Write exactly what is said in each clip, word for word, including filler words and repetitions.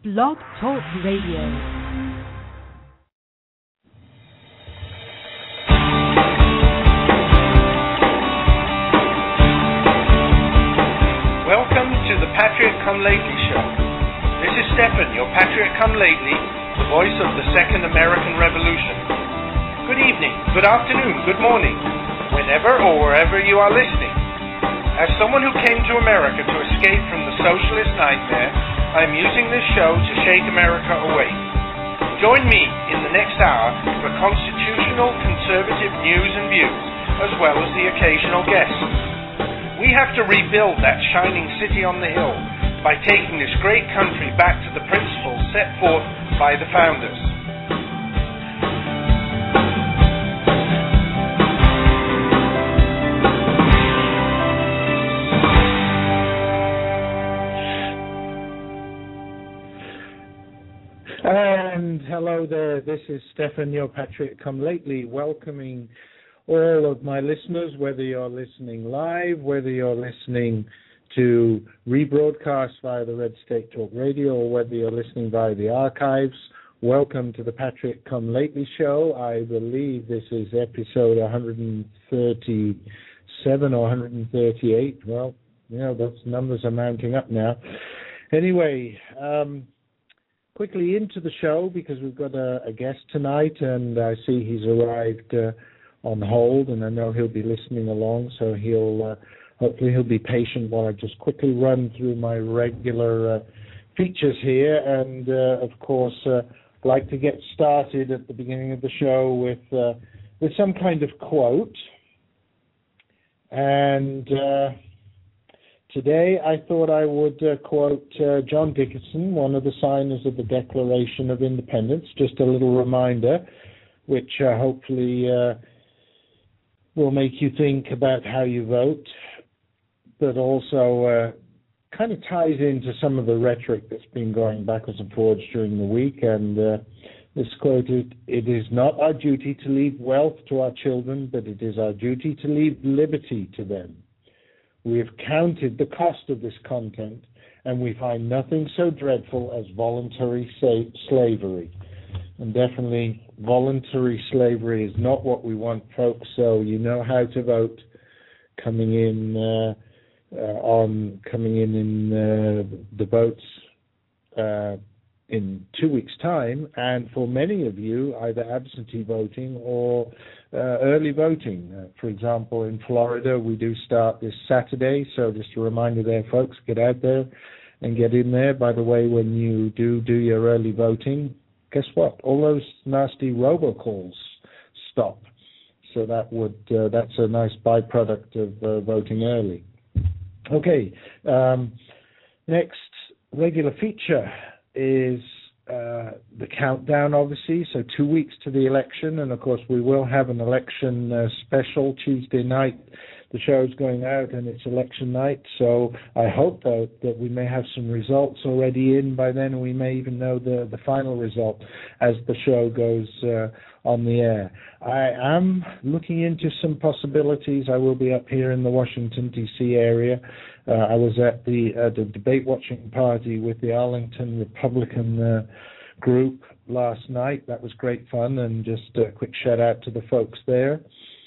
Blog Talk Radio. Welcome to the Patriot Come Lately Show. This is Stephen, your Patriot Come Lately, the voice of the Second American Revolution. Good evening, good afternoon, good morning, whenever or wherever you are listening. As someone who came to America to escape from the socialist nightmare, I am using this show to shake America awake. Join me in the next hour for constitutional conservative news and views, as well as the occasional guests. We have to rebuild that shining city on the hill by taking this great country back to the principles set forth by the founders. And hello there, this is Stephen, your Patriot Come Lately, welcoming all of my listeners, whether you're listening live, whether you're listening to rebroadcast via the Red State Talk Radio, or whether you're listening via the archives. Welcome to the Patriot Come Lately show. I believe this is episode one thirty-seven or one thirty-eight. Well, you know, those numbers are mounting up now. Anyway, um, quickly into the show, because we've got a, a guest tonight, and I see he's arrived uh, on hold, and I know he'll be listening along, so he'll uh, hopefully he'll be patient while I just quickly run through my regular uh, features here. And uh, of course, uh, I'd like to get started at the beginning of the show with uh, with some kind of quote. And uh, today I thought I would uh, quote uh, John Dickinson, one of the signers of the Declaration of Independence. Just a little reminder, which uh, hopefully uh, will make you think about how you vote, but also uh, kind of ties into some of the rhetoric that's been going backwards and forwards during the week. And uh, this quote, it, it is not our duty to leave wealth to our children, but it is our duty to leave liberty to them. We have counted the cost of this content, and we find nothing so dreadful as voluntary sa- slavery. And definitely voluntary slavery is not what we want, folks, so you know how to vote coming in uh, uh, on coming in in uh, the votes uh, in two weeks' time, and for many of you, either absentee voting or uh, early voting. Uh, for example, in Florida, we do start this Saturday, so just a reminder there, folks, get out there and get in there. By the way, when you do do your early voting, guess what? All those nasty robocalls stop. So that would uh, that's a nice byproduct of uh, voting early. Okay, um, next regular feature is uh, the countdown, obviously. So two weeks to the election, and of course we will have an election uh, special Tuesday night. The show's going out and it's election night, so I hope that, that we may have some results already in by then, and we may even know the, the final result as the show goes uh, on the air. I am looking into some possibilities. I will be up here in the Washington, D C area. Uh, I was at the, uh, the debate watching party with the Arlington Republican uh, group last night. That was great fun, and just a quick shout out to the folks there.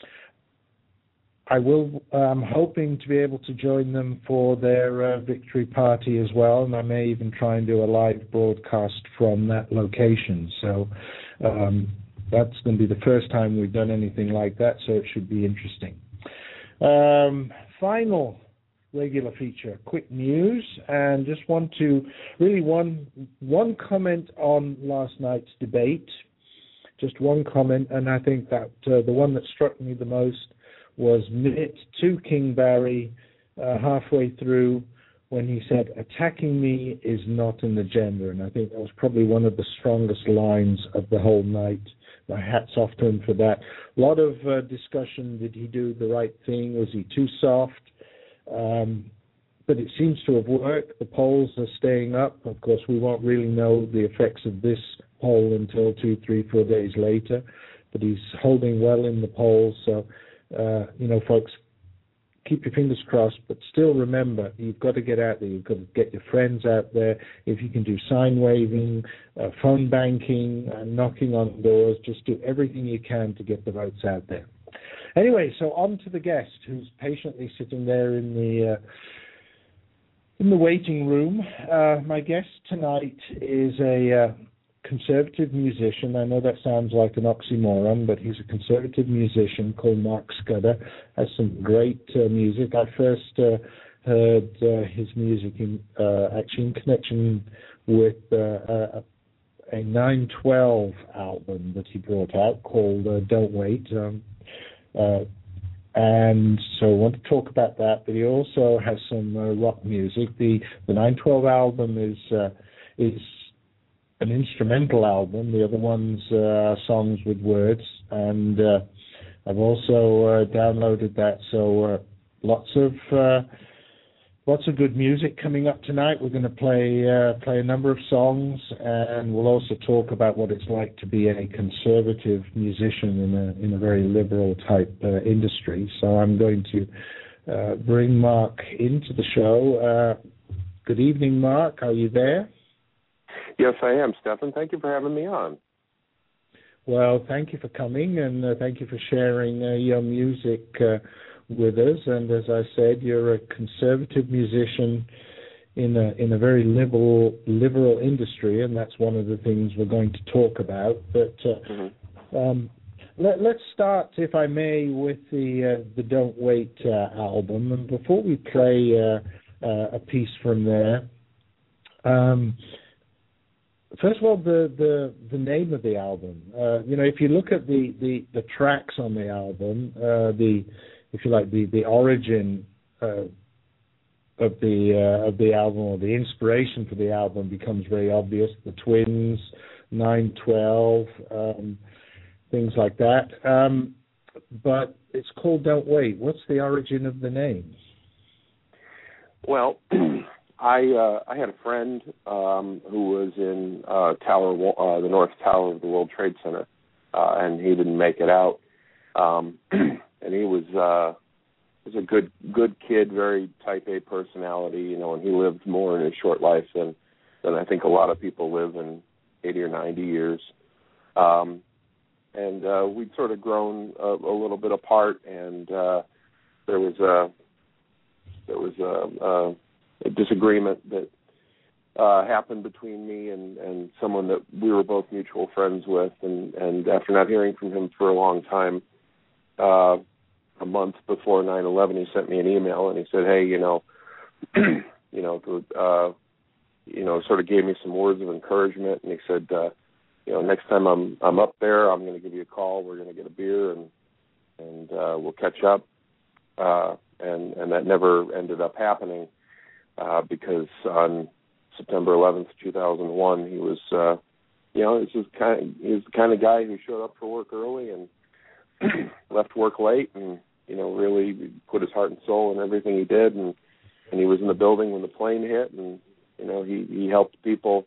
I will, I'm hoping to be able to join them for their uh, victory party as well, and I may even try and do a live broadcast from that location. So um, that's going to be the first time we've done anything like that, so it should be interesting. Um, final regular feature, quick news, and just want to, really one, one comment on last night's debate, just one comment, and I think that uh, the one that struck me the most was Mitt to King Barry uh, halfway through when he said, attacking me is not an agenda. And I think that was probably one of the strongest lines of the whole night. My hat's off to him for that. A lot of uh, discussion, did he do the right thing? Was he too soft? Um, but it seems to have worked. The polls are staying up. Of course, we won't really know the effects of this poll until two, three, four days later. But he's holding well in the polls, so Uh, you know, folks, keep your fingers crossed, but still remember, you've got to get out there. You've got to get your friends out there. If you can do sign waving, uh, phone banking, uh, knocking on doors, just do everything you can to get the votes out there. Anyway, so on to the guest who's patiently sitting there in the uh, in the waiting room. Uh, my guest tonight is a uh, conservative musician. I know that sounds like an oxymoron, but he's a conservative musician called Mark Scudder. Has some great uh, music. I first uh, heard uh, his music in uh, actually in connection with uh, a, a nine twelve album that he brought out called uh, Don't Wait. Um, uh, and so I want to talk about that, but he also has some uh, rock music. The the nine twelve album is uh, is an instrumental album. The other one's uh, songs with words, and uh, I've also uh, downloaded that. So uh, lots of uh, lots of good music coming up tonight. We're going to play uh, play a number of songs, and we'll also talk about what it's like to be a conservative musician in a in a very liberal type uh, industry. So I'm going to uh, bring Mark into the show. Uh, good evening, Mark. Are you there? Yes, I am, Stephan. Thank you for having me on. Well, thank you for coming, and uh, thank you for sharing uh, your music uh, with us. And as I said, you're a conservative musician in a in a very liberal liberal industry, and that's one of the things we're going to talk about. But uh, mm-hmm. um, let, let's start, if I may, with the uh, the Don't Wait uh, album. And before we play uh, uh, a piece from there. Um, First of all, the, the, the name of the album. Uh, you know, if you look at the, the, the tracks on the album, uh, the if you like the the origin uh, of the uh, of the album, or the inspiration for the album, becomes very obvious. The Twins, nine twelve, um, things like that. Um, but it's called Don't Wait. What's the origin of the name? Well. I uh, I had a friend um, who was in uh, Tower, uh, the North Tower of the World Trade Center, uh, and he didn't make it out. Um, and he was uh, was a good good kid, very Type A personality, you know. And he lived more in his short life than than I think a lot of people live in eighty or ninety years. Um, and uh, we'd sort of grown a, a little bit apart, and uh, there was a there was a, a a disagreement that uh, happened between me and, and someone that we were both mutual friends with, and, and after not hearing from him for a long time, uh, a month before nine eleven, he sent me an email and he said, "Hey, you know, you know, uh, you know, sort of gave me some words of encouragement," and he said, uh, "You know, next time I'm I'm up there, I'm going to give you a call. We're going to get a beer and and uh, we'll catch up." Uh, and and that never ended up happening. Uh, because on September eleventh, two thousand one, he was, uh, you know, this is kind of, he was the kind of guy who showed up for work early and left work late, and you know, really put his heart and soul in everything he did, and and he was in the building when the plane hit, and you know, he he helped people.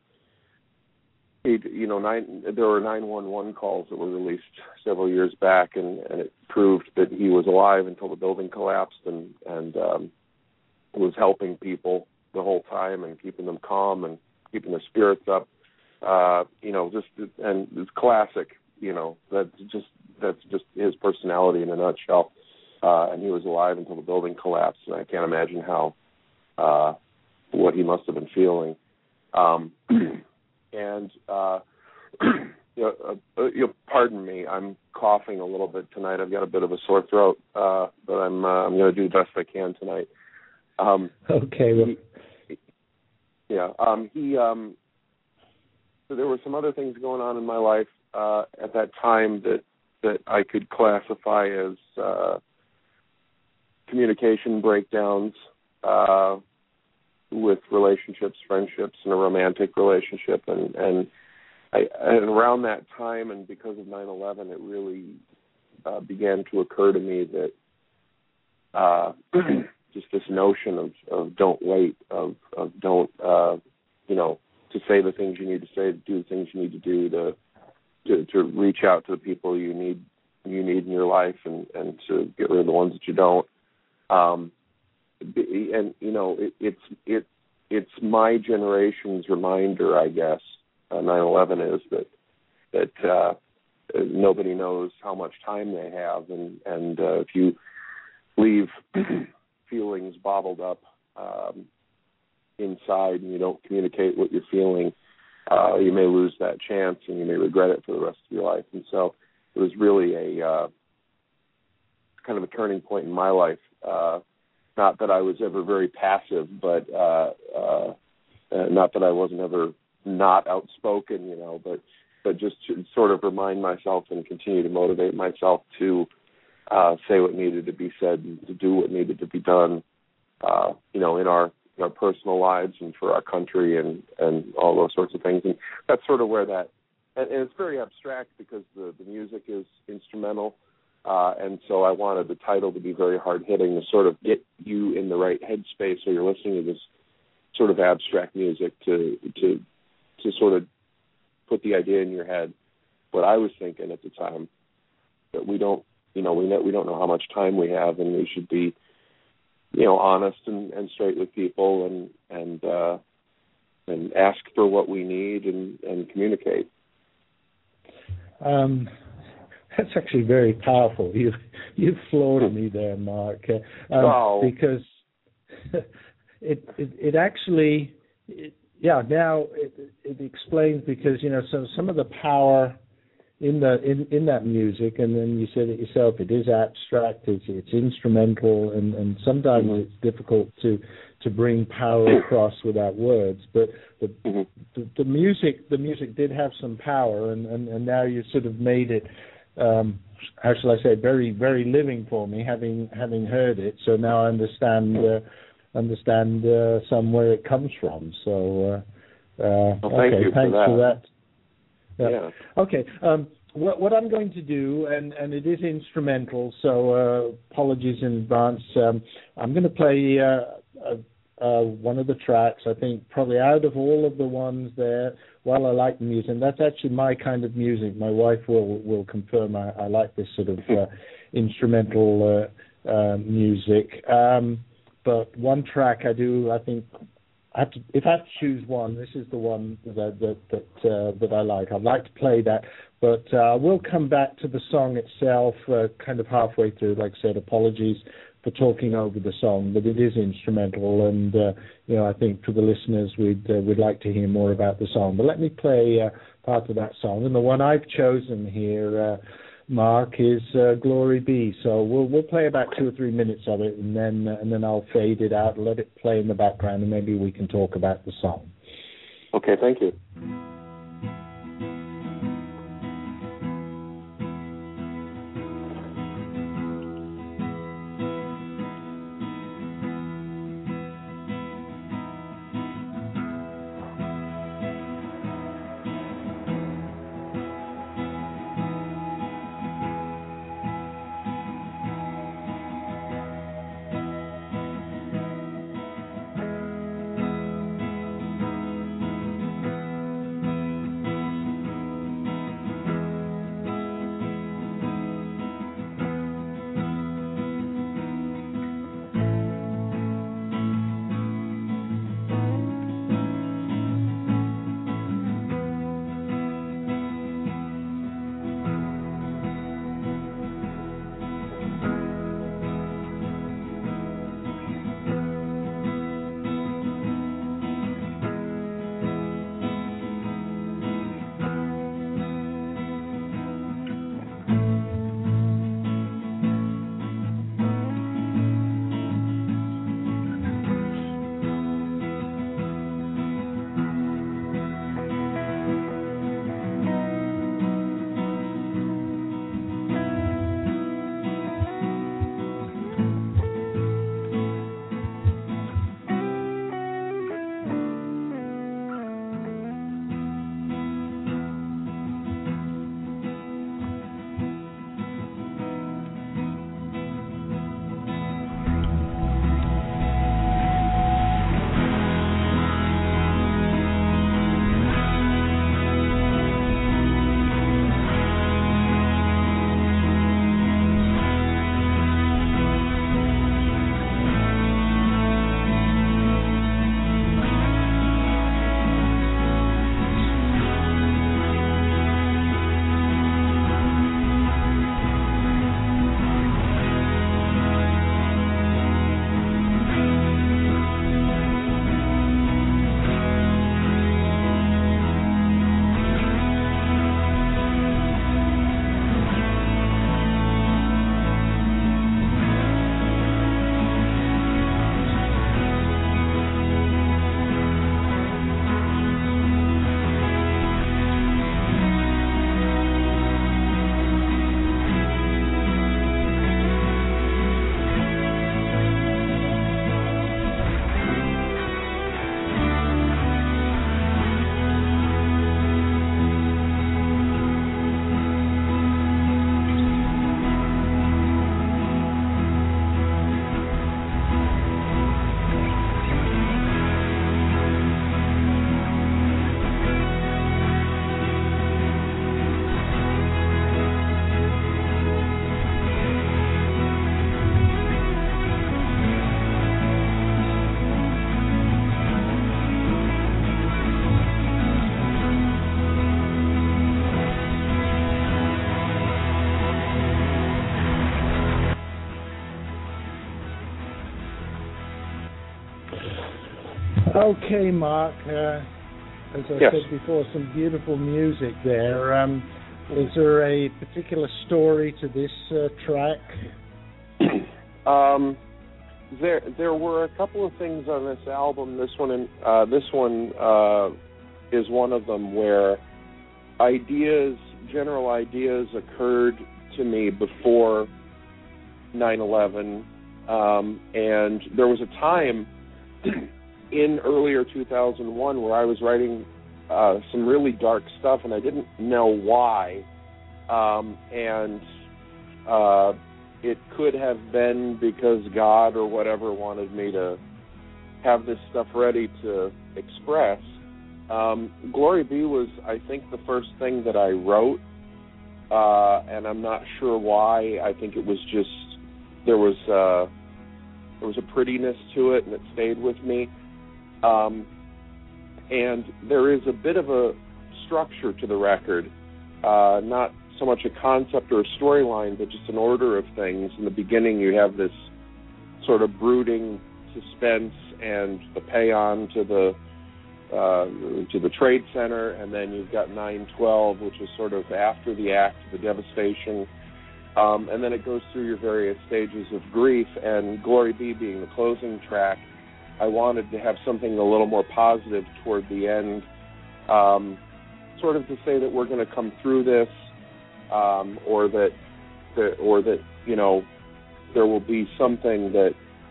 He, you know, nine there were nine one one calls that were released several years back, and and it proved that he was alive until the building collapsed, and and um, was helping people the whole time and keeping them calm and keeping their spirits up. Uh, you know, just and it's classic. You know, that's just that's just his personality in a nutshell. Uh, and he was alive until the building collapsed, and I can't imagine how uh, what he must have been feeling. Um, and uh, you know, uh, you know, pardon me, I'm coughing a little bit tonight. I've got a bit of a sore throat, uh, but I'm uh, I'm going to do the best I can tonight. Um, okay. Well. He, yeah. Um, he. Um, so there were some other things going on in my life uh, at that time that that I could classify as uh, communication breakdowns uh, with relationships, friendships, and a romantic relationship, and and, I, and around that time, and because of nine eleven, it really uh, began to occur to me that. Uh, just this notion of, of don't wait, of, of don't, uh, you know, to say the things you need to say, to do the things you need to do, to to, to reach out to the people you need you need in your life, and, and to get rid of the ones that you don't. Um, and you know, it, it's it it's my generation's reminder, I guess. Uh, nine eleven is that that uh, nobody knows how much time they have, and and uh, if you leave feelings bottled up um, inside and you don't communicate what you're feeling, uh, you may lose that chance and you may regret it for the rest of your life. And so it was really a uh, kind of a turning point in my life. Uh, not that I was ever very passive, but uh, uh, uh, not that I wasn't ever not outspoken, you know, but but just to sort of remind myself and continue to motivate myself to uh, say what needed to be said and to do what needed to be done, uh, you know, in our in our personal lives and for our country and, and all those sorts of things. And that's sort of where that, and, and it's very abstract because the, the music is instrumental. Uh, and so I wanted the title to be very hard-hitting to sort of get you in the right headspace so you're listening to this sort of abstract music to to to sort of put the idea in your head. What I was thinking at the time, that we don't, you know, we know, we don't know how much time we have, and we should be, you know, honest and, and straight with people, and and uh, and ask for what we need and, and communicate. Um. That's actually very powerful. You've you've floored me there, Mark, uh, um, oh. because it, it it actually it, yeah now it, it explains, because you know some some of the power in the in, in that music, and then you said it yourself, it is abstract, it's it's instrumental, and, and sometimes mm-hmm. it's difficult to to bring power across without words. But the, mm-hmm. the the music the music did have some power, and, and, and now you sort of made it. Um, how shall I say, very, very living for me, having having heard it. So now I understand uh, understand uh, some where it comes from. So, uh, uh, well, thank okay, you thanks for that. For that. Yeah. yeah. Okay. Um, what, what I'm going to do, and, and it is instrumental, so uh, apologies in advance. Um, I'm going to play uh, uh, uh, one of the tracks. I think probably out of all of the ones there. While I like the music, and that's actually my kind of music. My wife will will confirm I, I like this sort of uh, instrumental uh, uh, music. Um, but one track I do, I think, I have to, if I have to choose one, this is the one that that that, uh, that I like. I'd like to play that, but uh, we'll come back to the song itself, uh, kind of halfway through. Like I said, apologies for talking over the song, but it is instrumental, and uh, you know, I think for the listeners, we'd uh, we'd like to hear more about the song. But let me play uh, part of that song, and the one I've chosen here, uh, Mark, is uh, "Glory Be." So we'll we'll play about two or three minutes of it, and then uh, and then I'll fade it out, let it play in the background, and maybe we can talk about the song. Okay, thank you. Okay, Mark. Uh, as I yes. said before, some beautiful music there. Um, is there a particular story to this uh, track? um, there, there were a couple of things on this album. This one, in, uh, this one uh, is one of them where ideas, general ideas, occurred to me before nine eleven, um, and there was a time in earlier two thousand one where I was writing uh, some really dark stuff, and I didn't know why, um, and uh, it could have been because God or whatever wanted me to have this stuff ready to express. Um, Glory Be was, I think, the first thing that I wrote, uh, and I'm not sure why. I think it was just, there was, uh, there was a prettiness to it, and it stayed with me. Um, and there is a bit of a structure to the record, uh, not so much a concept or a storyline, but just an order of things. In the beginning, you have this sort of brooding suspense and the pay-on to the uh, to the Trade Center, and then you've got nine twelve, which is sort of after the act, the devastation, um, and then it goes through your various stages of grief, and Glory Be being the closing track. I wanted to have something a little more positive toward the end, um, sort of to say that we're going to come through this, um, or that, that, or that you know, there will be something that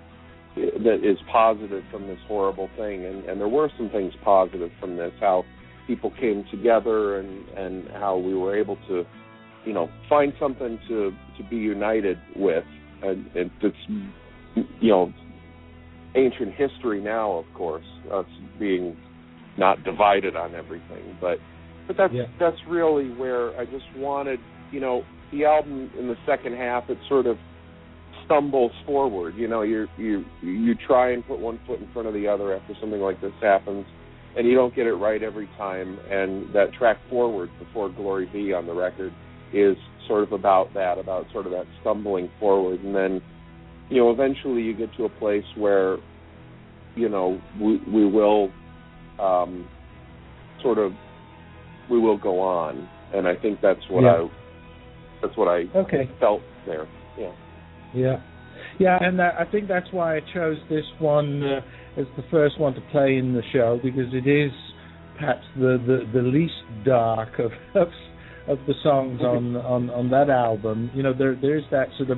that is positive from this horrible thing, and, and there were some things positive from this. How people came together, and, and how we were able to, you know, find something to, to be united with, and, and it's, you know, ancient history now, of course, us being not divided on everything, but but that's yeah. that's really where I just wanted, you know, the album in the second half, it sort of stumbles forward. You know, you you you try and put one foot in front of the other after something like this happens, and you don't get it right every time. And that track Forward, before Glory Be on the record, is sort of about that, about sort of that stumbling forward. And then, you know, eventually you get to a place where, you know, we, we will um, sort of, we will go on. And I think that's what yeah. I, that's what I okay. felt there. Yeah. Yeah. Yeah, and that, I think that's why I chose this one uh, as the first one to play in the show, because it is perhaps the, the, the least dark of, of of the songs on, on, on that album. You know, there there is that sort of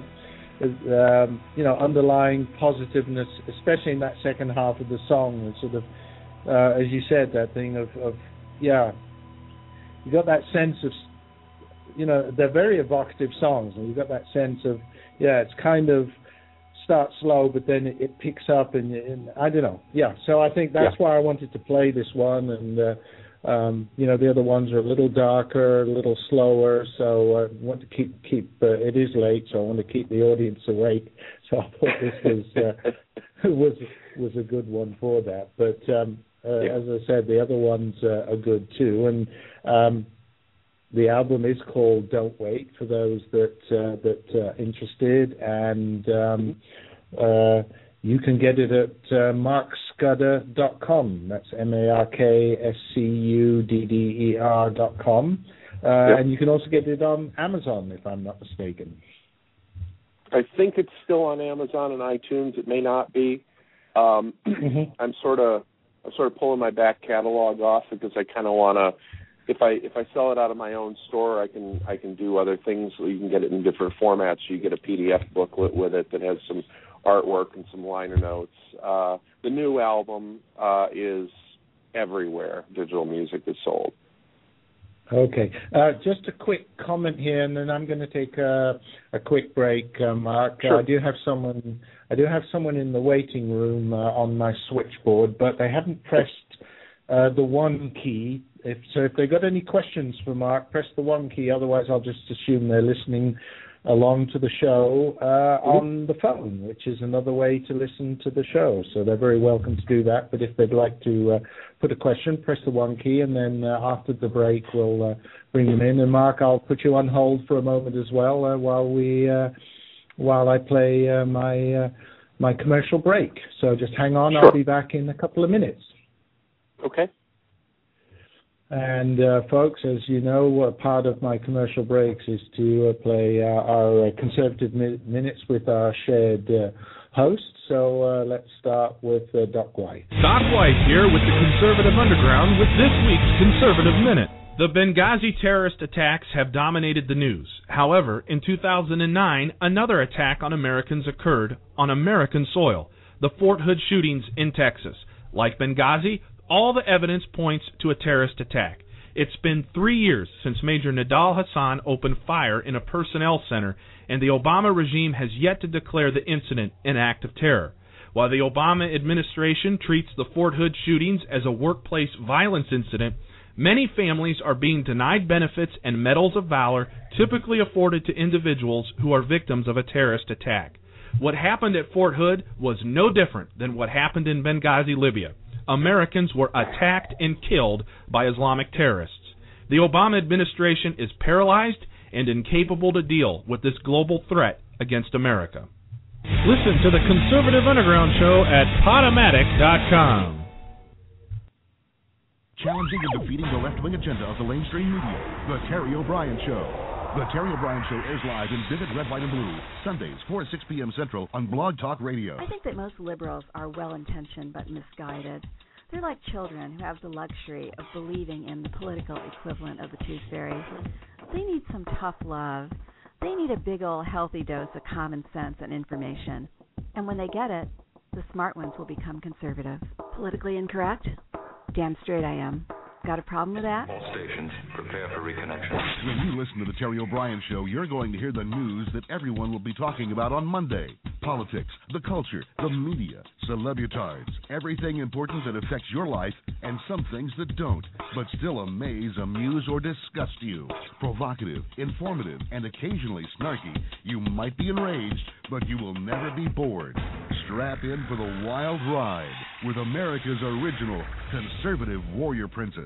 um, you know, underlying positiveness, especially in that second half of the song. It's sort of, uh, as you said, that thing of, of yeah, you got that sense of, you know, they're very evocative songs, and you got that sense of, yeah, it's kind of starts slow, but then it, it picks up, and, and I don't know, yeah. So I think that's yeah. why I wanted to play this one, and uh, um, you know, the other ones are a little darker, a little slower. So I want to keep keep. Uh, it is late, so I want to keep the audience awake. So I thought this was uh, was was a good one for that. But um, uh, yeah. as I said, the other ones uh, are good too, and. Um, The album is called "Don't Wait" for those that uh, that are interested, and um, uh, you can get it at uh, mark scudder dot com. That's M A R K S C U D D E R dot com, uh, yep. and you can also get it on Amazon, if I'm not mistaken. I think it's still on Amazon and iTunes. It may not be. Um, mm-hmm. I'm sort of I'm sort of pulling my back catalog off because I kind of want to. If I if I sell it out of my own store, I can I can do other things. So you can get it in different formats. You get a P D F booklet with it that has some artwork and some liner notes. Uh, the new album uh, is everywhere. Digital music is sold. Okay. Uh, just a quick comment here, and then I'm going to take a, a quick break, uh, Mark. Sure. Uh, I do have someone. I do have someone in the waiting room uh, on my switchboard, but they haven't pressed uh, the one key. If, so if they've got any questions for Mark, press the one key. Otherwise, I'll just assume they're listening along to the show uh, mm-hmm. on the phone, which is another way to listen to the show. So they're very welcome to do that. But if they'd like to uh, put a question, press the one key, and then uh, after the break, we'll uh, bring them in. And Mark, I'll put you on hold for a moment as well uh, while we uh, while I play uh, my uh, my commercial break. So just hang on. Sure. I'll be back in a couple of minutes. Okay. And uh, folks, as you know, uh, part of my commercial breaks is to uh, play uh, our uh, conservative mi- minutes with our shared uh, host. So uh, let's start with uh, Doc White. Doc White here with the Conservative Underground with this week's Conservative Minute. The Benghazi terrorist attacks have dominated the news. However, in two thousand nine, another attack on Americans occurred on American soil, the Fort Hood shootings in Texas. Like Benghazi, all the evidence points to a terrorist attack. It's been three years since Major Nidal Hasan opened fire in a personnel center, and the Obama regime has yet to declare the incident an act of terror. While the Obama administration treats the Fort Hood shootings as a workplace violence incident, many families are being denied benefits and medals of valor typically afforded to individuals who are victims of a terrorist attack. What happened at Fort Hood was no different than what happened in Benghazi, Libya. Americans were attacked and killed by Islamic terrorists. The Obama administration is paralyzed and incapable to deal with this global threat against America. Listen to the Conservative Underground Show at Podomatic dot com. Challenging and defeating the left-wing agenda of the mainstream media, The Terry O'Brien Show. The Terry O'Brien Show airs live in vivid red, white, and blue, Sundays, four to six p.m. Central on Blog Talk Radio. I think that most liberals are well-intentioned but misguided. They're like children who have the luxury of believing in the political equivalent of the tooth fairy. They need some tough love. They need a big old healthy dose of common sense and information. And when they get it, the smart ones will become conservative. Politically incorrect? Damn straight I am. Got a problem with that? All stations, prepare for reconnection. When you listen to The Terry O'Brien Show, you're going to hear the news that everyone will be talking about on Monday. Politics, the culture, the media, celebritards, everything important that affects your life, and some things that don't, but still amaze, amuse, or disgust you. Provocative, informative, and occasionally snarky. You might be enraged, but you will never be bored. Strap in for the wild ride with America's original conservative warrior princess.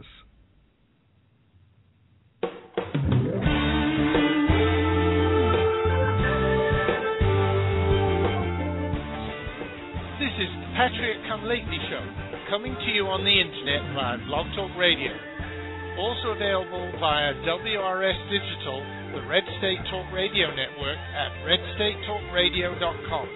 This is the Patriot Come Lately Show, coming to you on the internet via Blog Talk Radio. Also available via W R S Digital, the Red State Talk Radio Network at red state talk radio dot com.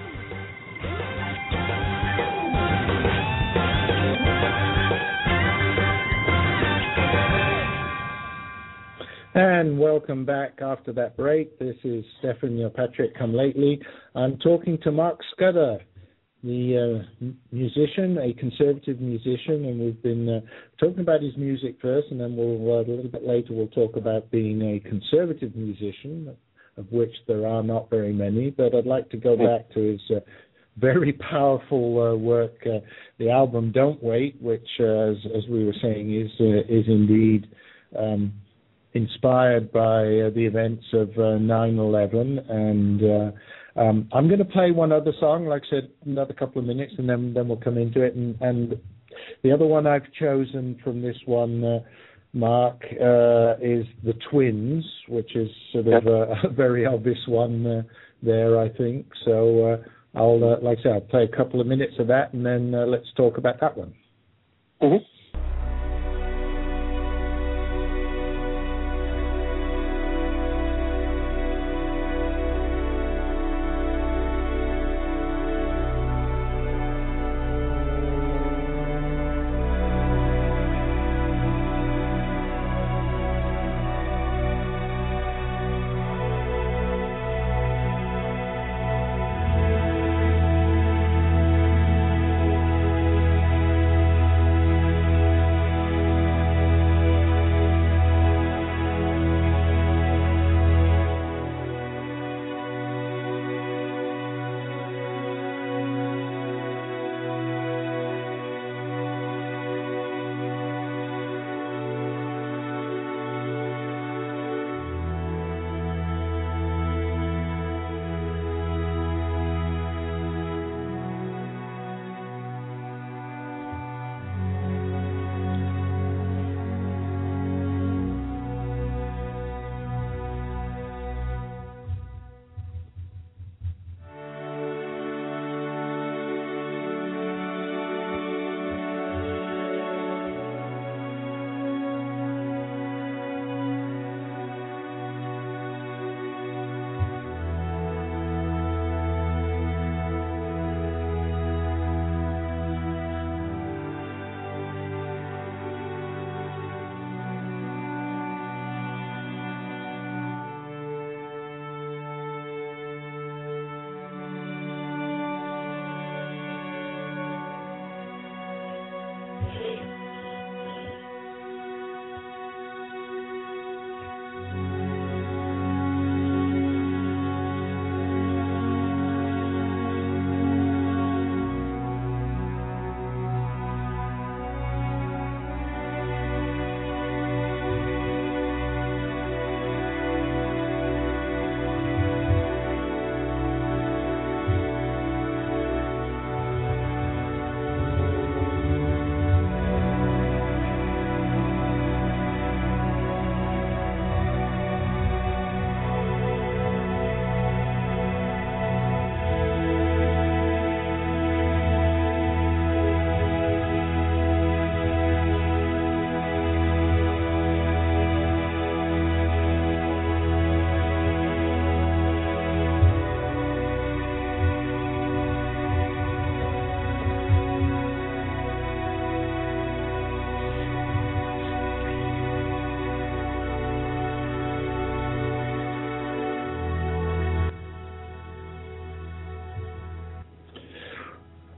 And welcome back after that break. This is Stephen, your Patriot Come Lately. I'm talking to Mark Scudder, the uh, musician, a conservative musician, and we've been uh, talking about his music first, and then we'll uh, a little bit later we'll talk about being a conservative musician, of which there are not very many. But I'd like to go back to his uh, very powerful uh, work, uh, the album "Don't Wait," which, uh, as, as we were saying, is uh, is indeed Um, inspired by uh, the events of uh, nine eleven, and uh, um, I'm going to play one other song, like I said, another couple of minutes, and then then we'll come into it. And, and the other one I've chosen from this one, uh, Mark, uh, is The Twins, which is sort of a, a very obvious one uh, there, I think. So uh, I'll, uh, like I said, I'll play a couple of minutes of that, and then uh, let's talk about that one. Mm-hmm.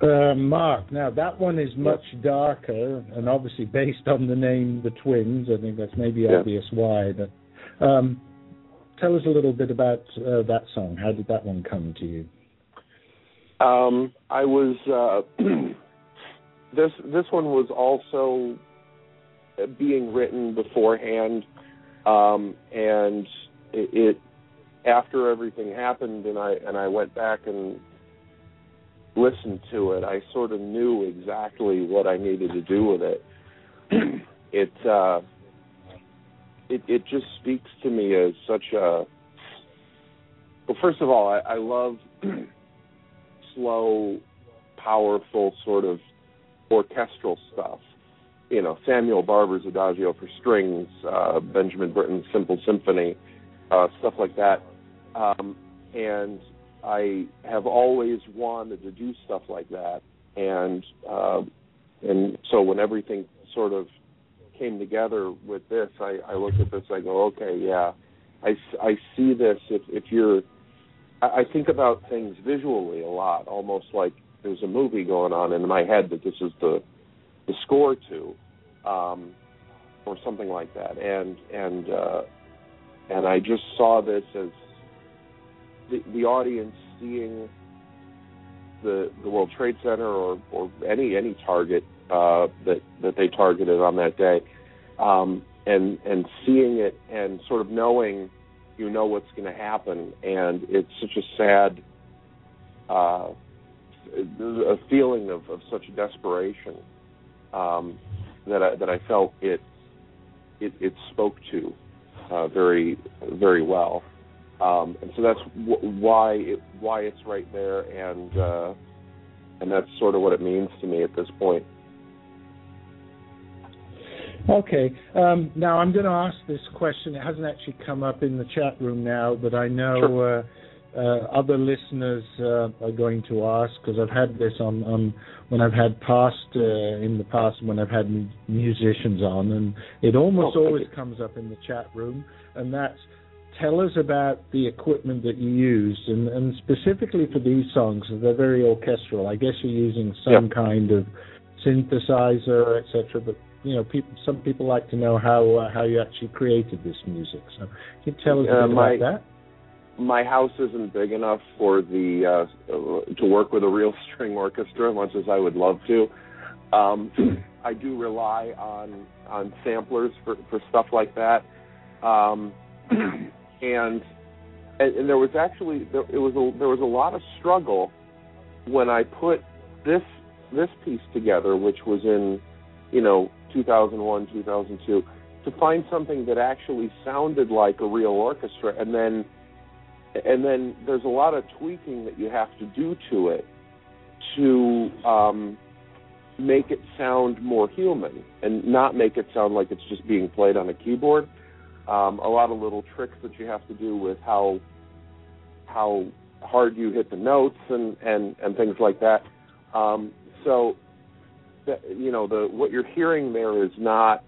Uh, Mark, now that one is much darker, and obviously based on the name The Twins. I think that's maybe yeah. obvious why. But um, tell us a little bit about uh, that song. How did that one come to you? Um, I was uh, this this one was also being written beforehand, um, and it, it after everything happened, and I and I went back and listened to it, I sort of knew exactly what I needed to do with it. it, uh, it it just speaks to me as such a. Well, first of all, I, I love slow, powerful sort of orchestral stuff. You know, Samuel Barber's Adagio for strings, uh, Benjamin Britten's Simple Symphony, uh, stuff like that, um, and I have always wanted to do stuff like that, and uh, and so when everything sort of came together with this, I, I look at this, I go, okay, yeah, I, I see this. If, if you're, I think about things visually a lot, almost like there's a movie going on in my head that this is the the score to, um, or something like that, and and uh, and I just saw this as The, the audience seeing the the World Trade Center or, or any any target uh, that that they targeted on that day, um, and and seeing it and sort of knowing you know what's going to happen, and it's such a sad uh, a feeling of, of such desperation um, that I, that I felt it it, it spoke to uh, very very well. Um, and so that's w- why it, why it's right there, and uh, and that's sort of what it means to me at this point. Okay. Um, now I'm going to ask this question. It hasn't actually come up in the chat room now, but I know Sure. uh, uh, other listeners uh, are going to ask, because I've had this on, on when I've had past uh, in the past when I've had mu- musicians on, and it almost oh, always comes up in the chat room, and that's. Tell us about the equipment that you used, and, and specifically for these songs, they're very orchestral. I guess you're using some yeah. kind of synthesizer, et cetera. But you know, people, some people like to know how uh, how you actually created this music. So, can you tell us a uh, bit my, about that? My house isn't big enough for the uh, to work with a real string orchestra, much as I would love to. Um, I do rely on on samplers for, for stuff like that. Um, And, and there was actually there, it was a, there was a lot of struggle when I put this this piece together, which was in you know two thousand one, two thousand two, to find something that actually sounded like a real orchestra, and then and then there's a lot of tweaking that you have to do to it to um, make it sound more human and not make it sound like it's just being played on a keyboard. Um, a lot of little tricks that you have to do with how how hard you hit the notes and, and, and things like that. Um, so, the, you know, the what you're hearing there is not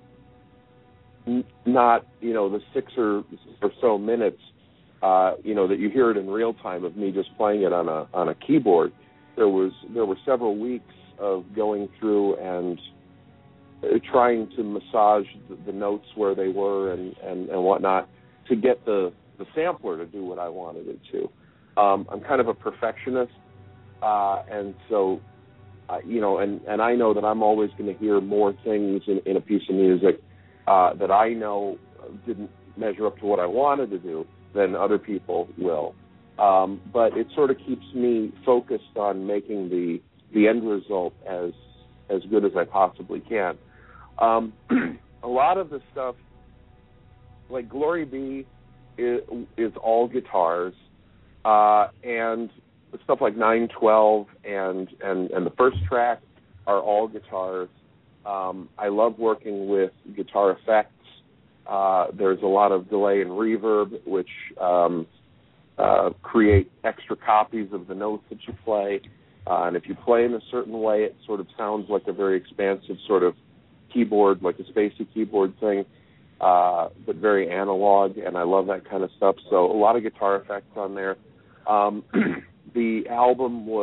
not you know the six or or so minutes, uh, you know, that you hear it in real time of me just playing it on a on a keyboard. There was there were several weeks of going through and trying to massage the, the notes where they were and, and, and whatnot to get the, the sampler to do what I wanted it to. Um, I'm kind of a perfectionist, uh, and so, uh, you know, and, and I know that I'm always going to hear more things in, in a piece of music uh, that I know didn't measure up to what I wanted to do than other people will. Um, but it sort of keeps me focused on making the, the end result as as good as I possibly can. Um, a lot of the stuff, like Glory Be, is, is all guitars, uh, and stuff like nine twelve and, and, and the first track are all guitars. Um, I love working with guitar effects. Uh, there's a lot of delay and reverb, which um, uh, create extra copies of the notes that you play. Uh, and if you play in a certain way, it sort of sounds like a very expansive sort of keyboard, like a spacey keyboard thing, uh, but very analog, and I love that kind of stuff. So a lot of guitar effects on there. Um, the album was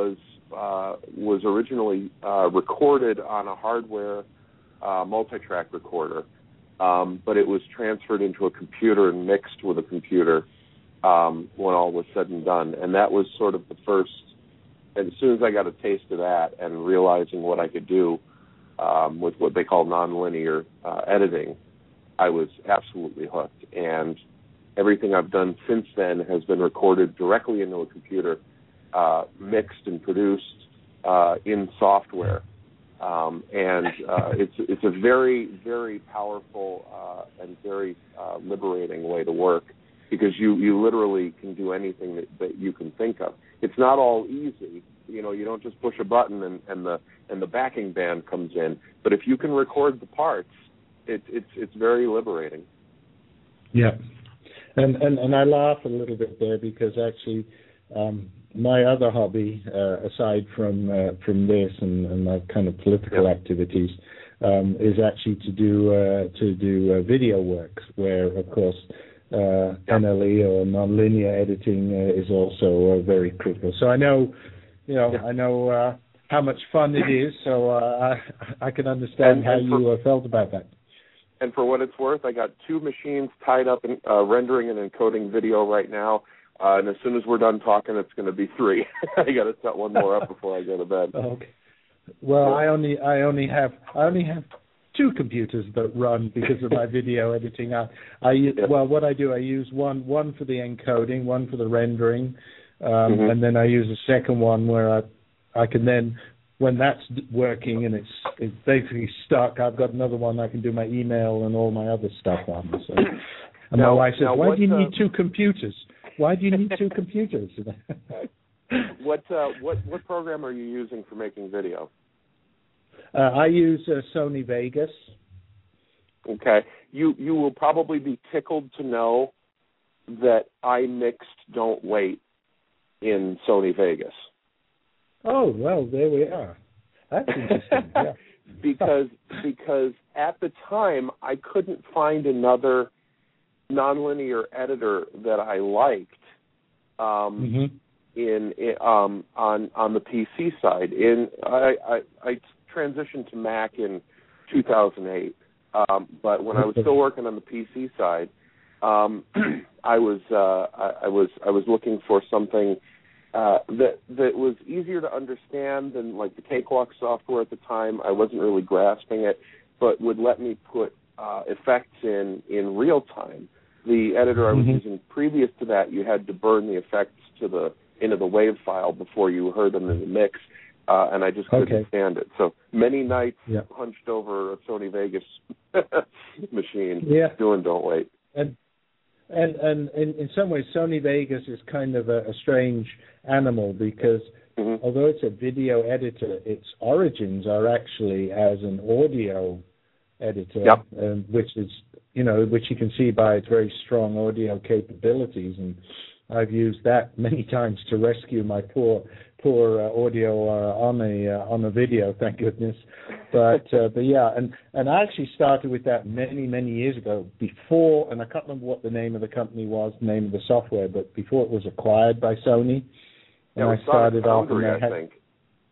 uh, was originally uh, recorded on a hardware uh, multi-track recorder, um, but it was transferred into a computer and mixed with a computer um, when all was said and done. And that was sort of the first, and as soon as I got a taste of that and realizing what I could do um, with what they call nonlinear uh, editing, I was absolutely hooked. And everything I've done since then has been recorded directly into a computer, uh, mixed and produced uh, in software. Um, and uh, it's it's a very, very powerful uh, and very uh, liberating way to work, because you, you literally can do anything that, that you can think of. It's not all easy. You know, you don't just push a button and, and the and the backing band comes in. But if you can record the parts, it, it's it's very liberating. Yeah. And, and and I laugh a little bit there, because actually um, my other hobby, uh, aside from uh, from this and, and my kind of political yep. activities, um, is actually to do uh, to do uh, video works, where of course uh, yep. N L E or nonlinear editing uh, is also uh, very critical. So I know, you know, yep. I know uh, how much fun it is. So uh, I I can understand and, how and for- you uh, felt about that. And for what it's worth, I got two machines tied up in uh, rendering and encoding video right now. Uh, and as soon as we're done talking, it's going to be three. I got to set one more up before I go to bed. Okay. Well, yeah. I only I only have I only have two computers that run because of my video editing. I, I yeah. well, what I do, I use one one for the encoding, one for the rendering, um, mm-hmm. and then I use a second one where I I can then, when that's working and it's it's basically stuck, I've got another one I can do my email and all my other stuff on. So, and now, my wife says, "Why what, do you uh, need two computers? Why do you need two computers?" what uh, what what program are you using for making video? Uh, I use uh, Sony Vegas. Okay, you you will probably be tickled to know that I mixed Don't Wait in Sony Vegas. Oh, well, there we are. That's interesting. Yeah. because because at the time I couldn't find another nonlinear editor that I liked um, mm-hmm. in, in um, on on the P C side. In I, I, I transitioned to Mac in two thousand eight, um, but when I was still working on the P C side, um, I was uh, I, I was I was looking for something Uh, that that was easier to understand than like the Cakewalk software at the time. I wasn't really grasping it, but would let me put uh, effects in in real time. The editor I was mm-hmm. using previous to that, you had to burn the effects to the into the WAV file before you heard them in the mix, uh, and I just couldn't okay. stand it. So many nights yeah. hunched over a Sony Vegas machine yeah. doing Don't Wait. And And, and in, in some ways, Sony Vegas is kind of a, a strange animal, because mm-hmm. although it's a video editor, its origins are actually as an audio editor, yep. um, which is, you know, which you can see by its very strong audio capabilities. And I've used that many times to rescue my poor poor uh, audio uh, on a uh, on a video, thank goodness. But uh, but yeah, and, and I actually started with that many many years ago. Before, and I can't remember what the name of the company was, the name of the software, but before it was acquired by Sony, and yeah, I started off. Foundry, and I, had, I think.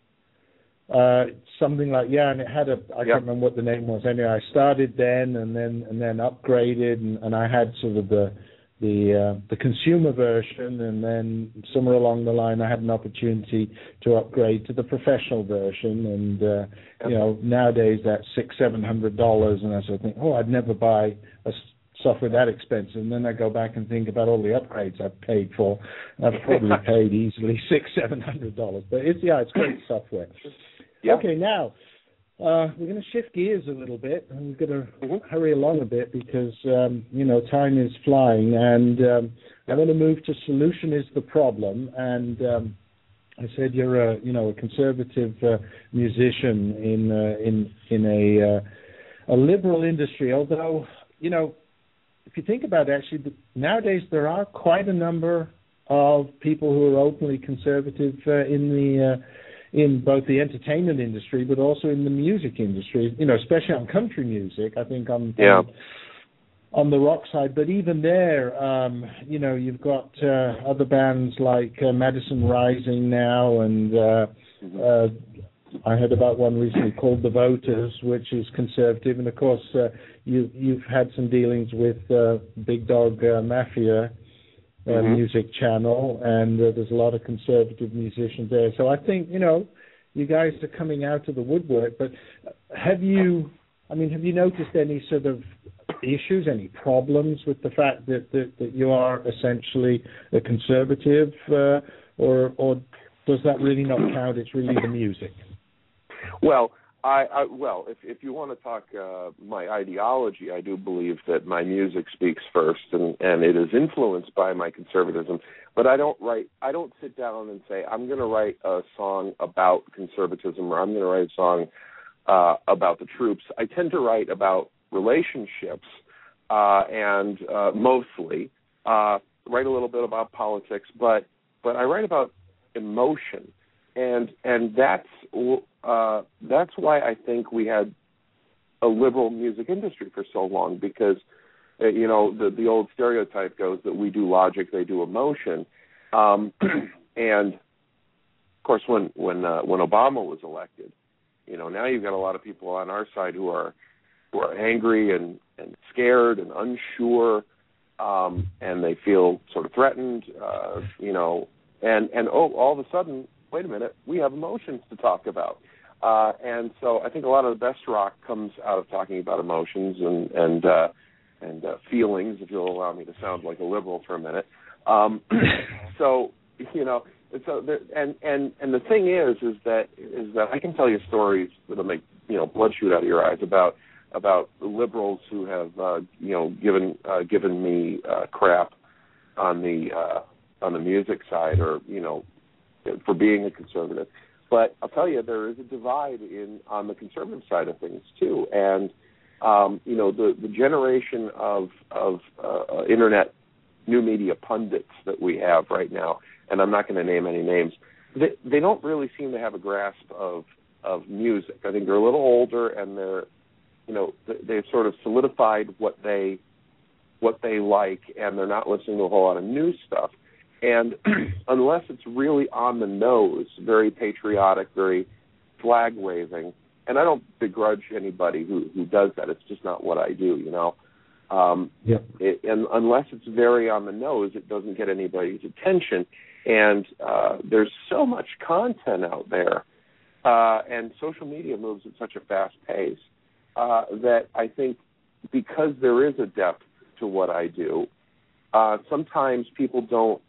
Uh, something like yeah, and it had a I yep. can't remember what the name was. Anyway, I started then, and then and then upgraded, and, and I had sort of the. the uh, the consumer version, and then somewhere along the line I had an opportunity to upgrade to the professional version, and uh, you know, nowadays that's six, seven hundred dollars, and I sort of think, oh, I'd never buy a software that expensive, and then I go back and think about all the upgrades I've paid for. I've probably paid easily six, seven hundred dollars, but it's yeah, it's great software. Yeah. Okay, now. Uh, we're going to shift gears a little bit, and we're going to mm-hmm. hurry along a bit because, um, you know, time is flying. And um, I want to move to Solution is the Problem. And um, I said you're a, you know, a conservative uh, musician in uh, in in a uh, a liberal industry. Although, you know, if you think about it, actually, nowadays there are quite a number of people who are openly conservative uh, in the uh, in both the entertainment industry, but also in the music industry, you know, especially on country music, I think on, yeah. on, on the rock side. But even there, um, you know, you've got uh, other bands like uh, Madison Rising now, and uh, uh, I heard about one recently called The Voters, which is conservative, and of course uh, you, you've had some dealings with uh, Big Dog uh, Mafia uh, mm-hmm. music channel, and uh, there's a lot of conservative musicians there. So I think, you know, you guys are coming out of the woodwork, but have you, I mean, have you noticed any sort of issues, any problems with the fact that, that, that you are essentially a conservative, uh, or, or does that really not count? It's really the music. Well, I, I well, if if you want to talk uh, my ideology, I do believe that my music speaks first, and, and it is influenced by my conservatism. But I don't write. I don't sit down and say I'm going to write a song about conservatism, or I'm going to write a song uh, about the troops. I tend to write about relationships, uh, and uh, mostly uh, write a little bit about politics, but but I write about emotion. And and that's uh, that's why I think we had a liberal music industry for so long, because uh, you know the the old stereotype goes that we do logic, they do emotion, um, and of course when when uh, when Obama was elected, you know now you've got a lot of people on our side who are who are angry and, and scared and unsure, um, and they feel sort of threatened, uh, you know, and and oh all of a sudden. Wait a minute, we have emotions to talk about. Uh, and so I think a lot of the best rock comes out of talking about emotions and and uh, and uh, feelings, if you'll allow me to sound like a liberal for a minute. Um, so, you know, so there, and, and, and the thing is, is that is that I can tell you stories that'll make, you know, blood shoot out of your eyes about about liberals who have, uh, you know, given uh, given me uh, crap on the uh, on the music side, or, you know, for being a conservative. But I'll tell you, there is a divide in on the conservative side of things too. And um, you know, the, the generation of of uh, internet new media pundits that we have right now, and I'm not going to name any names, they, they don't really seem to have a grasp of of music. I think they're a little older, and they're, you know, they've sort of solidified what they what they like, and they're not listening to a whole lot of new stuff. And unless it's really on the nose, very patriotic, very flag-waving, and I don't begrudge anybody who, who does that. It's just not what I do, you know. Um, yep. it, and unless it's very on the nose, it doesn't get anybody's attention. And uh, there's so much content out there, uh, and social media moves at such a fast pace uh, that I think because there is a depth to what I do, uh, sometimes people don't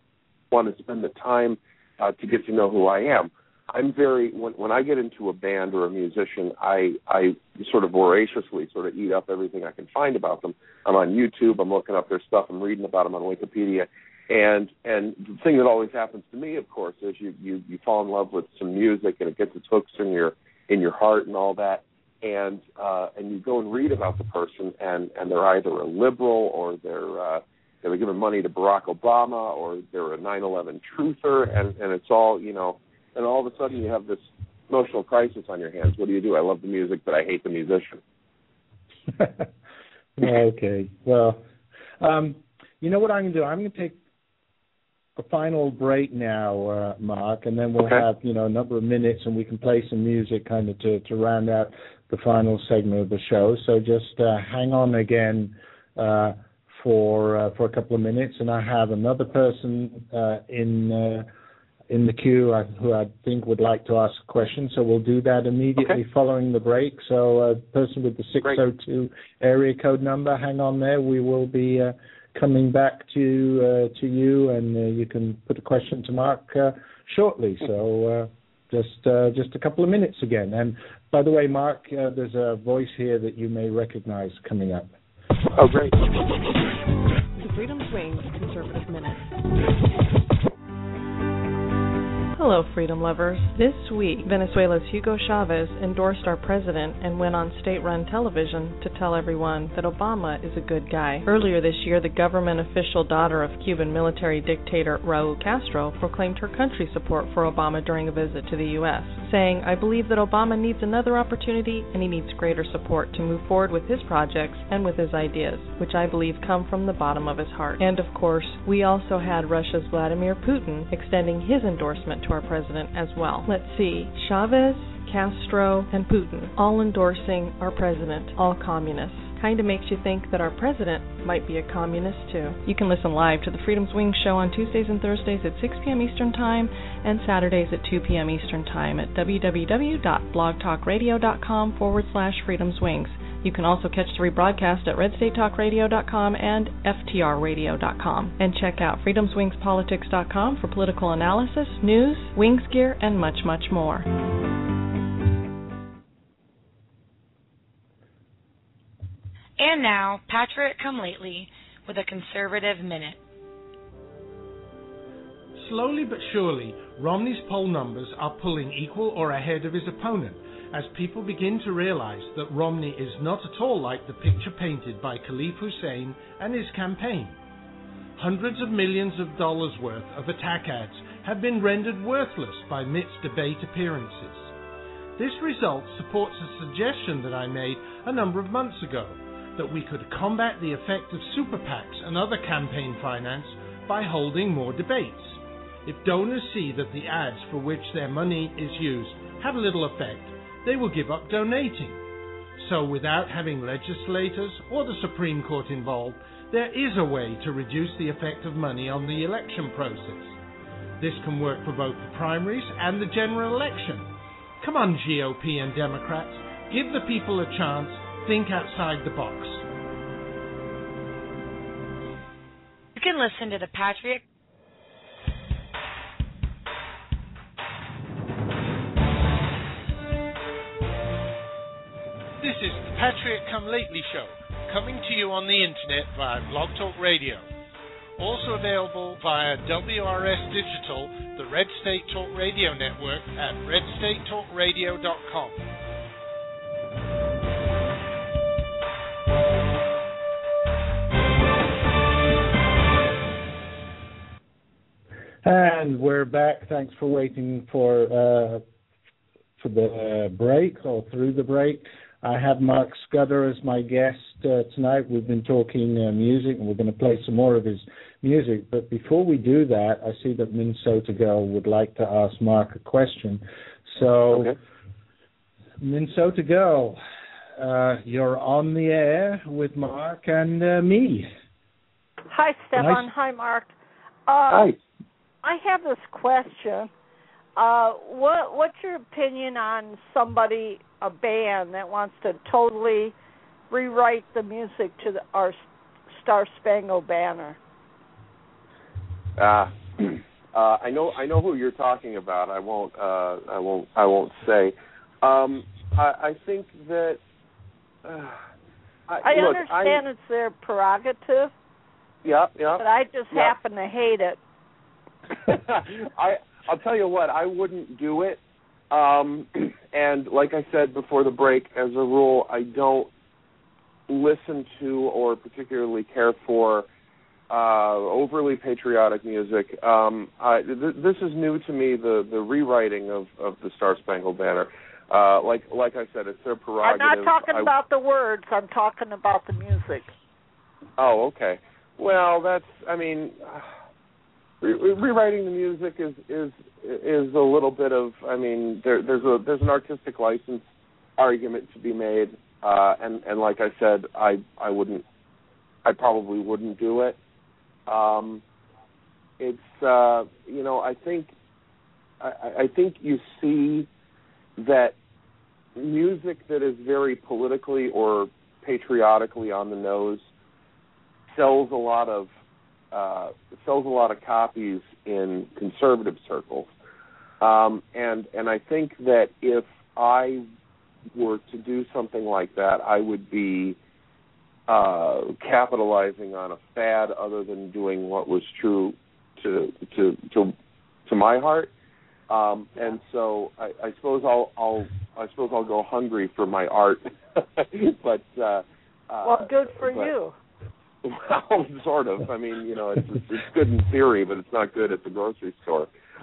want to spend the time uh, to get to know who I am. I'm very, when, when I get into a band or a musician, I, I sort of voraciously sort of eat up everything I can find about them. I'm on YouTube, I'm looking up their stuff, I'm reading about them on Wikipedia. And and the thing that always happens to me, of course, is you, you, you fall in love with some music and it gets its hooks in your in your heart and all that. And uh, and you go and read about the person, and, and they're either a liberal, or they're uh, they're giving money to Barack Obama, or they're a nine eleven truther, and, and it's all, you know, and all of a sudden you have this emotional crisis on your hands. What do you do? I love the music, but I hate the musician. Okay. Well, um, you know what I'm going to do? I'm going to take a final break now, uh, Mark, and then we'll okay. have, you know, a number of minutes, and we can play some music kind of to, to round out the final segment of the show. So just uh, hang on again uh, for uh, for a couple of minutes, and I have another person uh, in uh, in the queue uh, who I think would like to ask a question. So we'll do that immediately okay. following the break. So uh, person with the six oh two Great. Area code number, hang on there. We will be uh, coming back to uh, to you, and uh, you can put a question to Mark uh, shortly. So uh, just uh, just a couple of minutes again. And by the way, Mark, uh, there's a voice here that you may recognize coming up. Oh, great. The Freedom Swings Conservative Minute. Hello, freedom lovers. This week, Venezuela's Hugo Chavez endorsed our president and went on state-run television to tell everyone that Obama is a good guy. Earlier this year, the government official daughter of Cuban military dictator Raul Castro proclaimed her country's support for Obama during a visit to the U S saying, I believe that Obama needs another opportunity and he needs greater support to move forward with his projects and with his ideas, which I believe come from the bottom of his heart. And of course, we also had Russia's Vladimir Putin extending his endorsement to our president as well. Let's see, Chavez, Castro, and Putin all endorsing our president, all communists. Kind of makes you think that our president might be a communist too. You can listen live to the Freedom's Wings show on Tuesdays and Thursdays at six p.m. Eastern Time and Saturdays at two p.m. Eastern Time at www.blogtalkradio.com forward slash Freedom's Wings. You can also catch the rebroadcast at red state talk radio dot com and f t r radio dot com. And check out freedoms wings politics dot com for political analysis, news, wings gear, and much, much more. And now, Patrick Come Lately with a Conservative Minute. Slowly but surely, Romney's poll numbers are pulling equal or ahead of his opponent as people begin to realize that Romney is not at all like the picture painted by Khalif Hussein and his campaign. Hundreds of millions of dollars worth of attack ads have been rendered worthless by Mitt's debate appearances. This result supports a suggestion that I made a number of months ago, that we could combat the effect of super PACs and other campaign finance by holding more debates. If donors see that the ads for which their money is used have little effect, they will give up donating. So without having legislators or the Supreme Court involved, there is a way to reduce the effect of money on the election process. This can work for both the primaries and the general election. Come on, G O P and Democrats, give the people a chance. Think outside the box. You can listen to the Patriot. This is the Patriot Come Lately show, coming to you on the internet via Blog Talk Radio. Also available via W R S Digital, the Red State Talk Radio Network at red state talk radio dot com. And we're back. Thanks for waiting for uh, for the break or through the break. I have Mark Scudder as my guest uh, tonight. We've been talking uh, music, and we're going to play some more of his music. But before we do that, I see that Minnesota Girl would like to ask Mark a question. So, okay. Minnesota Girl, uh, you're on the air with Mark and uh, me. Hi, Stefan. Nice. Hi, Mark. Uh, Hi. I have this question. Uh, what what's your opinion on somebody, a band that wants to totally rewrite the music to the, our Star Spangled Banner? Uh, uh, I know I know who you're talking about. I won't uh, I won't I won't say. Um, I, I think that uh, I, I look, understand I, it's their prerogative. Yeah, yeah. But I just yeah. happen to hate it. I I'll tell you what, I wouldn't do it. Um, and like I said before the break, as a rule, I don't listen to or particularly care for uh, overly patriotic music. Um, I, th- this is new to me, the, the rewriting of, of the Star Spangled Banner. Uh, like like I said, it's their prerogative. I'm not talking I, about the words. I'm talking about the music. Oh, okay. Well, that's, I mean... Re- rewriting the music is, is is a little bit of, I mean, there, there's a there's an artistic license argument to be made, uh, and and like I said, I I wouldn't, I probably wouldn't do it. Um, it's uh, you know I think I, I think you see that music that is very politically or patriotically on the nose sells a lot of. Uh, sells a lot of copies in conservative circles, um, and and I think that if I were to do something like that, I would be uh, capitalizing on a fad other than doing what was true to to to, to my heart, um, and so I, I suppose I'll, I'll I suppose I'll go hungry for my art, but uh, well, good for but, you. Well, sort of. I mean, you know, it's it's good in theory, but it's not good at the grocery store.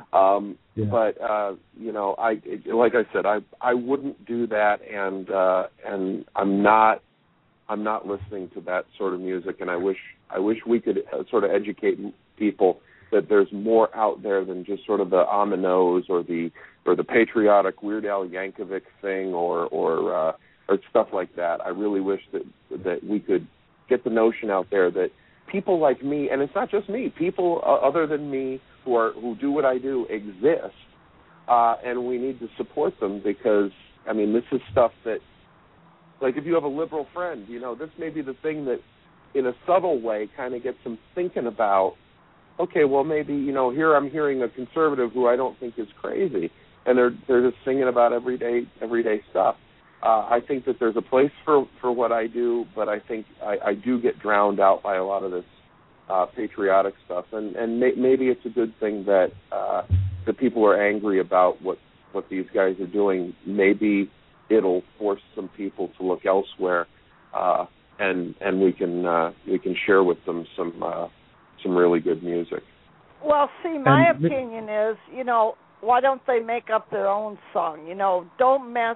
Um, yeah. But uh, you know, I like I said, I I wouldn't do that, and uh, and I'm not I'm not listening to that sort of music. And I wish I wish we could uh, sort of educate people that there's more out there than just sort of the on the nose or the or the patriotic Weird Al Yankovic thing or or uh, or stuff like that. I really wish that that we could get the notion out there that people like me, and it's not just me, people uh, other than me who are who do what I do exist, uh, and we need to support them because, I mean, this is stuff that, like if you have a liberal friend, you know, this may be the thing that in a subtle way kind of gets them thinking about, okay, well, maybe, you know, here I'm hearing a conservative who I don't think is crazy, and they're they're just singing about everyday everyday stuff. Uh, I think that there's a place for, for what I do, but I think I, I do get drowned out by a lot of this uh, patriotic stuff, and, and may, maybe it's a good thing that uh, the people are angry about what, what these guys are doing. Maybe it'll force some people to look elsewhere, uh, and and we can uh, we can share with them some uh, some really good music. Well, see, my and opinion is, you know, why don't they make up their own song? You know, don't mess.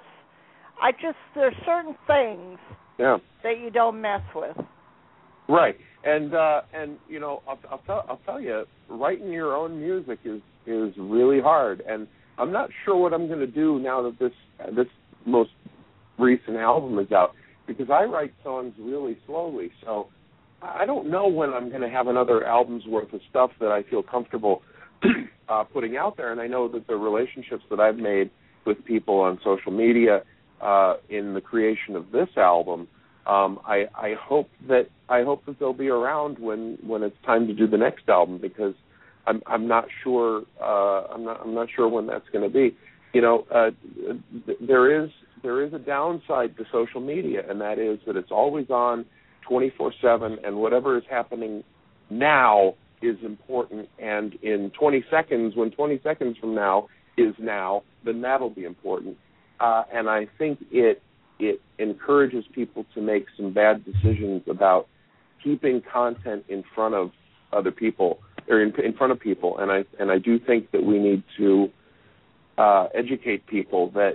I just, there's certain things yeah. that you don't mess with. Right, and uh, and you know, I'll, I'll tell I'll tell you, writing your own music is is really hard, and I'm not sure what I'm going to do now that this uh, this most recent album is out, because I write songs really slowly, so I don't know when I'm going to have another album's worth of stuff that I feel comfortable uh, putting out there, and I know that the relationships that I've made with people on social media. Uh, in the creation of this album, um, I, I hope that I hope that they'll be around when, when it's time to do the next album, because I'm I'm not sure uh, I'm not I'm not sure when that's going to be. You know, uh, th- there is there is a downside to social media, and that is that it's always on twenty-four seven, and whatever is happening now is important. And in twenty seconds, when twenty seconds from now is now, then that'll be important. Uh, and I think it it encourages people to make some bad decisions about keeping content in front of other people or in, in front of people. And I and I do think that we need to uh, educate people that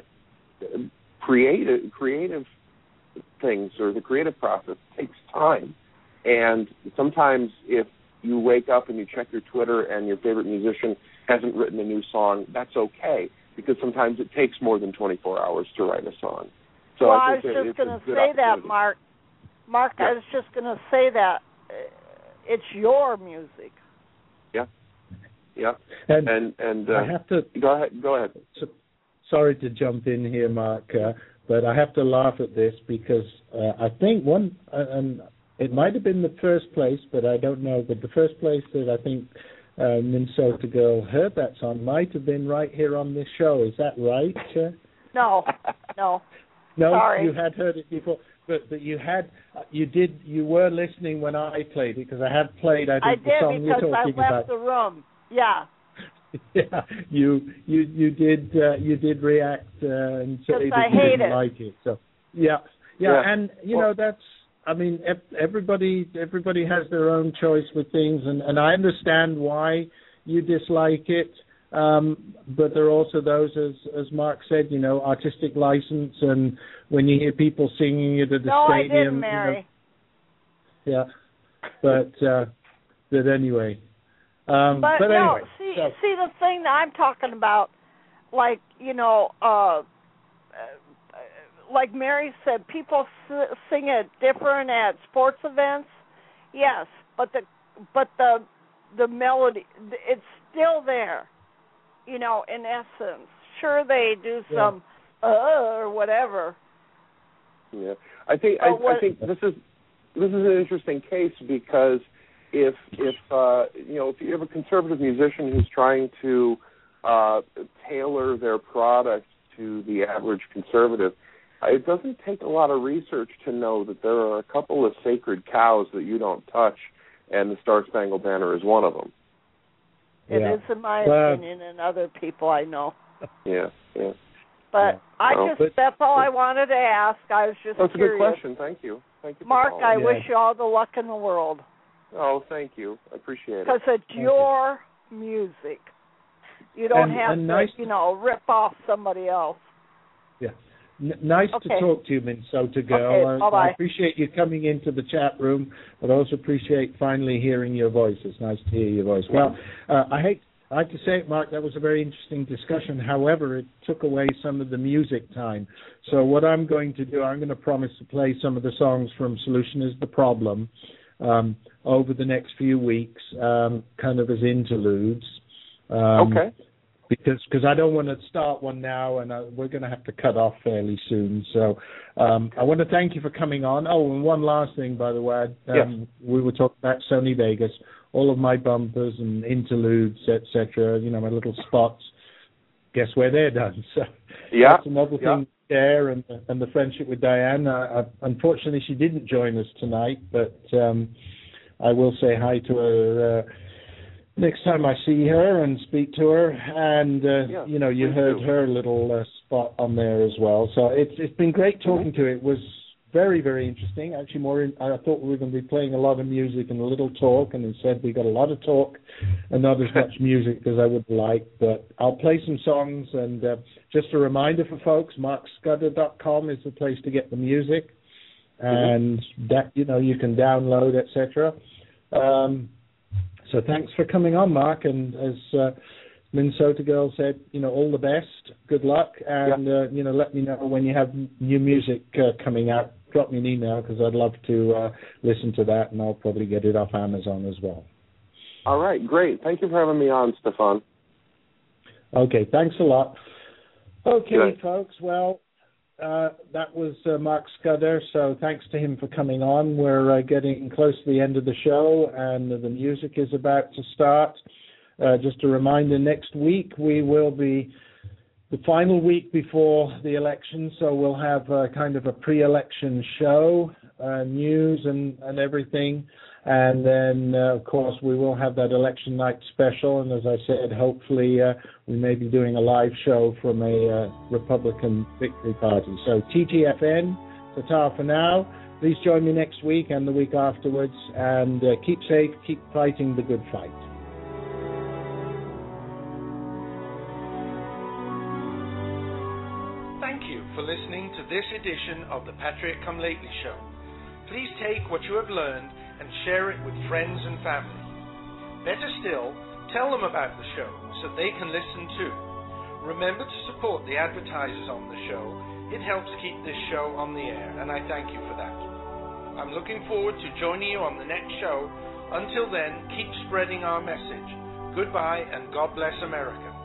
creative creative things or the creative process takes time. And sometimes if you wake up and you check your Twitter and your favorite musician hasn't written a new song, that's okay. Because sometimes it takes more than twenty-four hours to write a song. So well, I, I was think just going to say that, Mark. Mark, yeah. I was just going to say that it's your music. Yeah, yeah. And and, and uh, I have to go ahead. Go ahead. So, sorry to jump in here, Mark, uh, but I have to laugh at this because uh, I think one, uh, and it might have been the first place, but I don't know. But the first place that I think. Uh, Minnesota Girl heard that song might have been right here on this show. Is that right? Uh, no, no, no. Sorry. You had heard it before, but but you had you did you were listening when I played it because I had played. I, I think, the did song because you're I talking left about. the room. Yeah. Yeah, you you you did uh, you did react uh, and say that I you hate didn't it. like it. So yeah, yeah, yeah. and you well, know that's. I mean, everybody everybody has their own choice with things, and, and I understand why you dislike it, um, but there are also those, as as Mark said, you know, artistic license, and when you hear people singing it at the no, stadium. I didn't, Mary. You know, yeah, but uh, but anyway. Um, but, but no, anyway, see, so. see the thing that I'm talking about, like you know, uh, like Mary said, people s- sing it different at sports events. Yes, but the but the the melody, it's still there, you know, in essence. Sure, they do some yeah. uh or whatever. Yeah, I think I, I think this is this is an interesting case because if if uh, you know if you have a conservative musician who's trying to uh, tailor their product to the average conservative, it doesn't take a lot of research to know that there are a couple of sacred cows that you don't touch. And the Star Spangled Banner is one of them. It yeah. is, in my well, opinion, and other people I know. Yeah, yeah. But yeah. I well, just, but, that's all I wanted to ask. I was just that's curious. That's a good question. Thank you. Thank you for Mark, calling. I yeah. wish you all the luck in the world. Oh, thank you. I appreciate it. Because it's thank your you. music. You don't and, have and to, nice you know, rip off somebody else. Yeah. N- nice okay. to talk to you, Minnesota girl. Okay, I, bye-bye. I appreciate you coming into the chat room, but I also appreciate finally hearing your voice. It's nice to hear your voice. Well, uh, I hate I have to say it, Mark, that was a very interesting discussion. However, it took away some of the music time. So what I'm going to do, I'm going to promise to play some of the songs from Solution is the Problem um, over the next few weeks, um, kind of as interludes. Um, okay. Because cause I don't want to start one now, and I, we're going to have to cut off fairly soon. So um, I want to thank you for coming on. Oh, and one last thing, by the way. Um, yes. We were talking about Sony Vegas. All of my bumpers and interludes, et cetera, you know, my little spots, guess where they're done. So yeah. that's another yeah. thing there, and, and the friendship with Diane. Uh, unfortunately, she didn't join us tonight, but um, I will say hi to her uh, next time I see her and speak to her. And, uh, yeah, you know, you heard do. her little uh, spot on there as well. So it's it's been great talking mm-hmm. to you. It was very, very interesting. Actually, more in, I thought we were going to be playing a lot of music and a little talk, and instead we got a lot of talk and not as much music as I would like. But I'll play some songs, and uh, just a reminder for folks, mark scudder dot com is the place to get the music, and mm-hmm. that, you know, you can download, et cetera. Um, so thanks for coming on, Mark, and as uh, Minnesota Girl said, you know, all the best, good luck, and yeah. uh, you know, let me know when you have new music uh, coming out. Drop me an email because I'd love to uh, listen to that, and I'll probably get it off Amazon as well. All right, great. Thank you for having me on, Stefan. Okay, thanks a lot. Okay, Good. folks, well, uh, that was uh, Mark Scudder, so thanks to him for coming on. We're uh, getting close to the end of the show, and the music is about to start. Uh, just a reminder, next week we will be the final week before the election, so we'll have a, kind of a pre-election show, uh, news and, and everything. And then, uh, of course, we will have that election night special. And as I said, hopefully uh, we may be doing a live show from a uh, Republican victory party. So T T F N, ta-ta for now. Please join me next week and the week afterwards. And uh, keep safe, keep fighting the good fight. For listening to this edition of the Patrick Come Lately Show. Please take what you have learned and share it with friends and family. Better still, tell them about the show so they can listen too. Remember to support the advertisers on the show. It helps keep this show on the air, and I thank you for that. I'm looking forward to joining you on the next show. Until then, keep spreading our message. Goodbye, and God bless America.